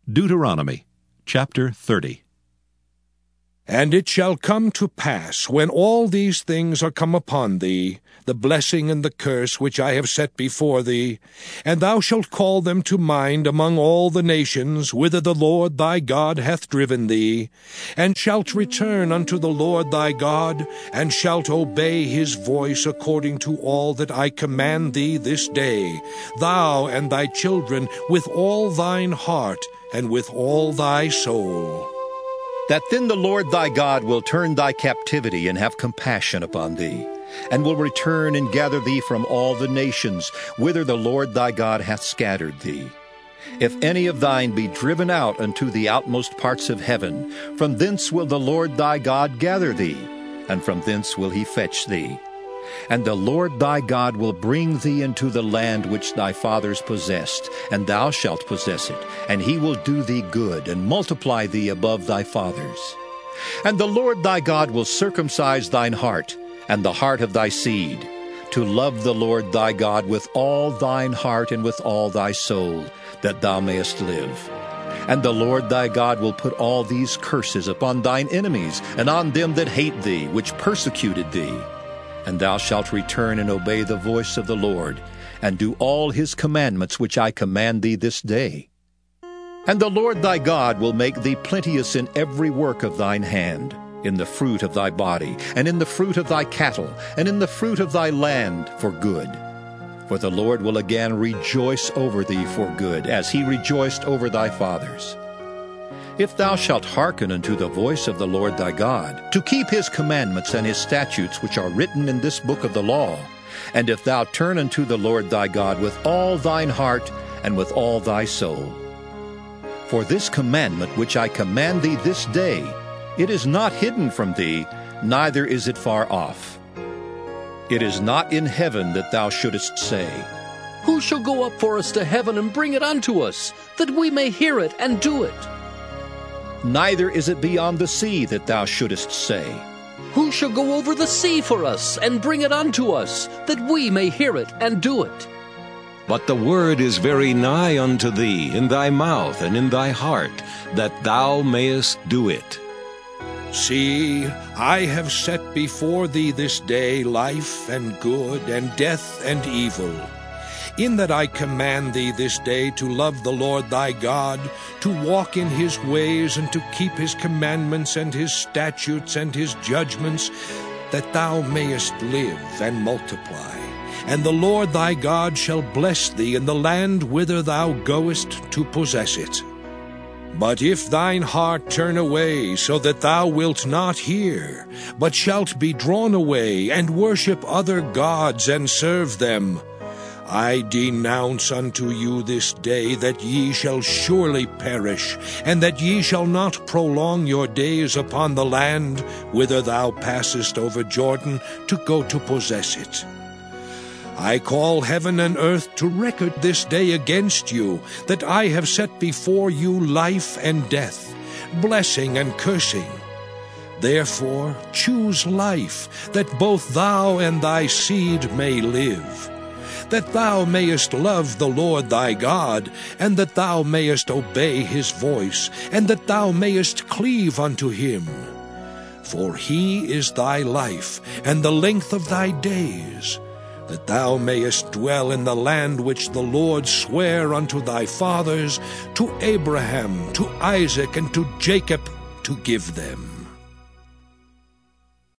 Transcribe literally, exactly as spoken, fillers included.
Deuteronomy chapter thirty. And it shall come to pass, when all these things are come upon thee, the blessing and the curse which I have set before thee, and thou shalt call them to mind among all the nations whither the Lord thy God hath driven thee, and shalt return unto the Lord thy God, and shalt obey his voice according to all that I command thee this day, thou and thy children with all thine heart and with all thy soul. That then the Lord thy God will turn thy captivity and have compassion upon thee, and will return and gather thee from all the nations whither the Lord thy God hath scattered thee. If any of thine be driven out unto the outmost parts of heaven, from thence will the Lord thy God gather thee, and from thence will he fetch thee. And the Lord thy God will bring thee into the land which thy fathers possessed, and thou shalt possess it, and he will do thee good, and multiply thee above thy fathers. And the Lord thy God will circumcise thine heart, and the heart of thy seed, to love the Lord thy God with all thine heart and with all thy soul, that thou mayest live. And the Lord thy God will put all these curses upon thine enemies, and on them that hate thee, which persecuted thee. And thou shalt return and obey the voice of the Lord, and do all his commandments which I command thee this day. And the Lord thy God will make thee plenteous in every work of thine hand, in the fruit of thy body, and in the fruit of thy cattle, and in the fruit of thy land for good. For the Lord will again rejoice over thee for good, as he rejoiced over thy fathers. If thou shalt hearken unto the voice of the Lord thy God, to keep his commandments and his statutes which are written in this book of the law, and if thou turn unto the Lord thy God with all thine heart and with all thy soul. For this commandment which I command thee this day, it is not hidden from thee, neither is it far off. It is not in heaven that thou shouldest say, Who shall go up for us to heaven and bring it unto us, that we may hear it and do it? Neither is it beyond the sea that thou shouldest say, Who shall go over the sea for us and bring it unto us, that we may hear it and do it? But the word is very nigh unto thee, in thy mouth and in thy heart, that thou mayest do it. See, I have set before thee this day life and good, and death and evil. In that I command thee this day to love the Lord thy God, to walk in his ways, and to keep his commandments and his statutes and his judgments, that thou mayest live and multiply. And the Lord thy God shall bless thee in the land whither thou goest to possess it. But if thine heart turn away, so that thou wilt not hear, but shalt be drawn away, and worship other gods, and serve them, I denounce unto you this day that ye shall surely perish, and that ye shall not prolong your days upon the land whither thou passest over Jordan to go to possess it. I call heaven and earth to record this day against you, that I have set before you life and death, blessing and cursing. Therefore choose life, that both thou and thy seed may live, that thou mayest love the Lord thy God, and that thou mayest obey his voice, and that thou mayest cleave unto him. For he is thy life, and the length of thy days, that thou mayest dwell in the land which the Lord sware unto thy fathers, to Abraham, to Isaac, and to Jacob, to give them.